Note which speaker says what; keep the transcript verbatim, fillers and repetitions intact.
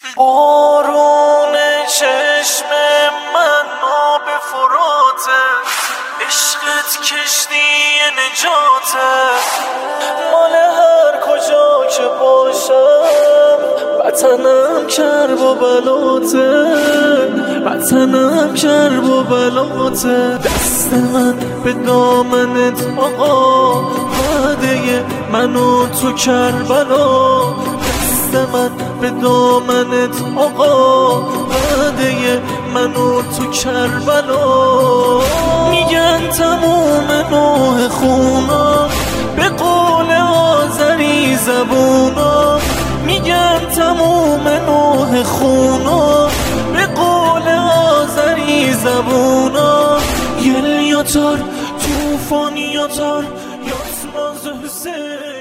Speaker 1: بارون چشم من آب فراته، عشقت کشتی نجاته، مال هر کجا که باشم وطنم کرب و بلاته، وطنم کرب و بلاته. دست من به دامنت آقا، وعده من و تو کربلا، دست من به دامنت آقا، وعده من و تو کربلا. میگن تموم نوح خونا، به قول آذری زبونا، میگن تموم نوح خونا، به قول آذری زبونا. یل یاتار توفان یاتار، یاسماز حسین.